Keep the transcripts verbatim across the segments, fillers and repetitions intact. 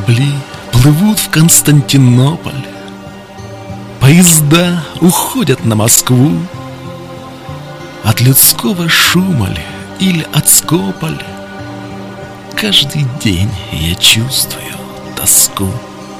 Корабли плывут в Константинополь, поезда уходят на Москву. От людского шума ли или от скопа ли, каждый день я чувствую тоску.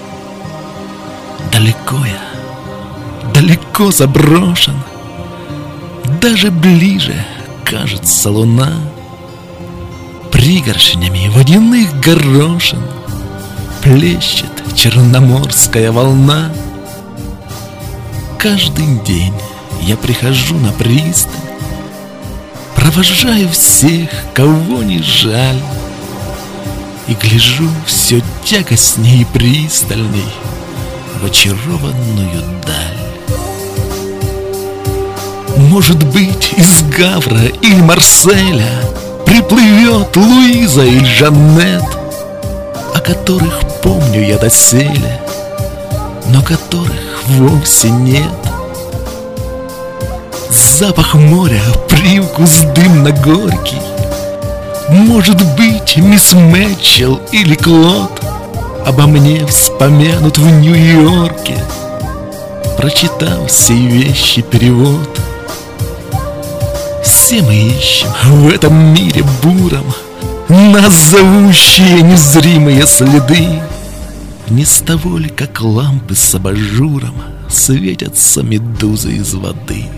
Далеко я, далеко заброшен, даже ближе кажется луна. Пригоршнями водяных горошин плещет черноморская волна. Каждый день я прихожу на пристань, провожаю всех, кого не жаль, и гляжу все тягостней и пристальней в очарованную даль. Может быть, из Гавра или Марселя приплывет Луиза или Жаннет, о которых помню я доселе, но которых вовсе нет. Запах моря, привкус дымно-горький. Может быть, мисс Мэтчелл или Клод обо мне вспомянут в Нью-Йорке, прочитав сей вещи перевод. Все мы ищем в этом мире буром нас зовущие незримые следы. Не с того ли, как лампы с абажуром светятся медузы из воды?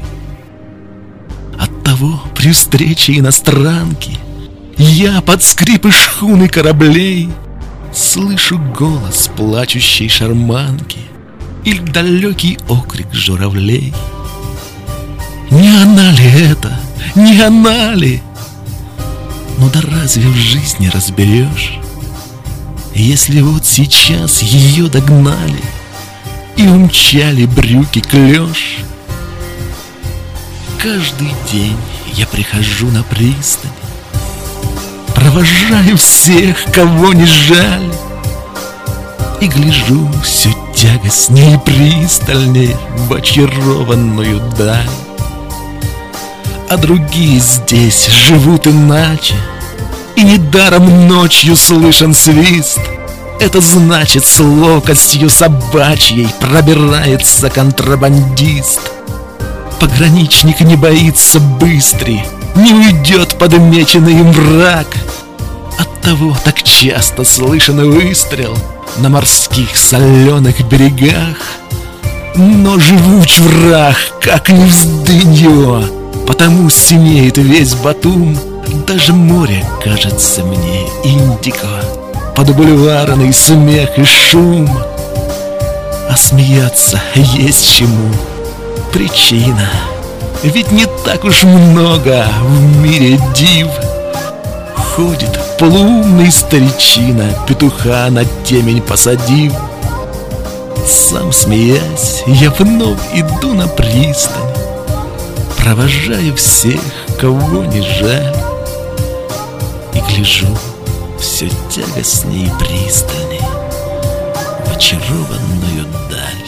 Оттого при встрече иностранки я под скрипы шхун и кораблей слышу голос плачущей шарманки или далекий окрик журавлей. Не она ли это? Не она ли? Ну да разве в жизни разберешь, если вот сейчас ее догнали и умчали брюки клеш? Каждый день я прихожу на пристань, провожаю всех, кого не жаль, и гляжу все тягостней и пристальней в очарованную даль. А другие здесь живут иначе, и недаром ночью слышен свист. Это значит, с локостью собачьей пробирается контрабандист. Пограничник не боится быстрей, не уйдет подмеченный им враг. Оттого так часто слышен выстрел на морских соленых берегах. Но живуч враг, как не вздынь его, потому синеет весь Батум. Даже море кажется мне индиго под бульварный смех и шум. А смеяться есть чему. Причина, ведь не так уж много в мире див. Ходит полуумный старичина, петуха на темень посадив. Сам смеясь, я вновь иду на пристань, провожаю всех, кого не жаль, и гляжу все тягостней и пристальней в очарованную даль.